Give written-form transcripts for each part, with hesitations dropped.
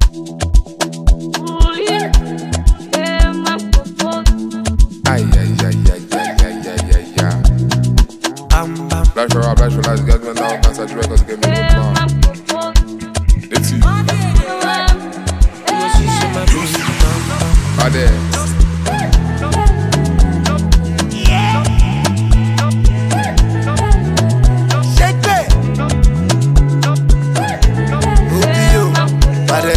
Flash for lights, get me now, dance at records, give me one more. Let's see. Ade. Shake it. Rubio, Ade.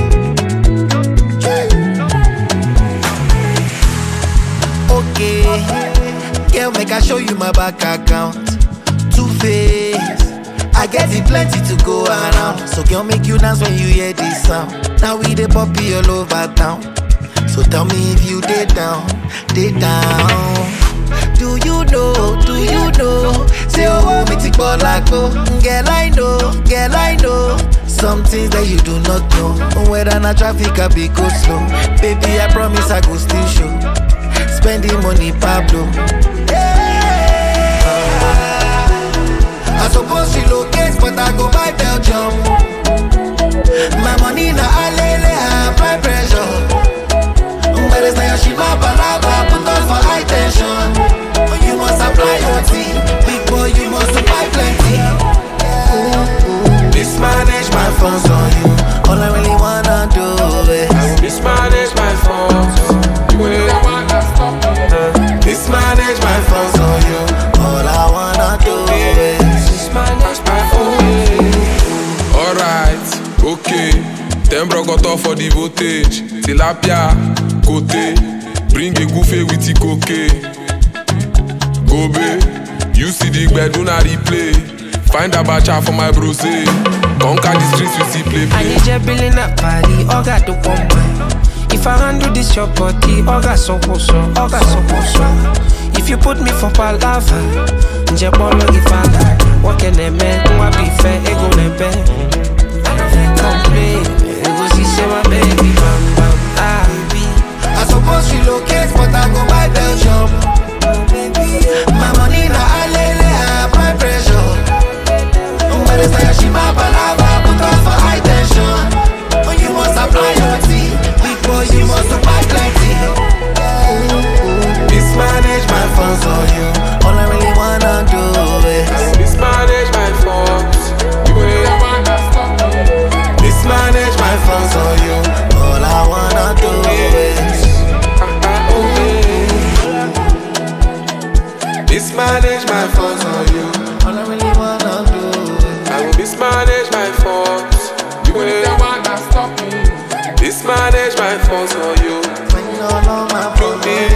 Okay, girl, make I show you my bank account. Two-Face, I get it plenty to go around. So girl, make you dance when you hear this sound. Now we the poppy all over town. So tell me if you dey down, dey down. Do you know? Say oh, me tik bolako. Girl I know. Some things that you do not know. Whether na traffic I be go slow. Baby, I promise I go still show. Spending money, Pablo. I suppose she locates, but I go buy Belgium. My money na alele, I apply pressure. But it's like she my palava, put on for high tension. You must apply your tea, big boy, you must buy plenty. Mismanage my funds on you, all I really wanna do is mismanage my funds. You ain't wanna stop me. Mismanage my funds on you, all I wanna do is mismanage my funds. Alright, okay. Tembro got off for the voltage. Tilapia, côté. Bring a goofy with the cocaine. Gobe, you see the bedroom I replay. Find a bacha for my bros. Conquer the streets with the play. I need your billing up party, Oga do one. If I handle this your body, Oga so. If you put me for palava, nje bolo ifala. What can a man who be fair, ego nebe. Complain, ego si say my baby bam bam. I suppose she locates, but I go buy Belgium. My money na alele, I apply pressure. But it's like she my palava, put on for high tension. You must apply your tea, big boy, you must buy plenty. Mismanage my funds on you, all I really wanna do is Mismanage my funds. You ain't wanna stop me. mismanage my funds on you, all I wanna do is mismanage my funds on you, all I really wanna do is I will mismanage my funds. You ain't wanna stop me. Mismanage my funds on you. when you don't know my funds.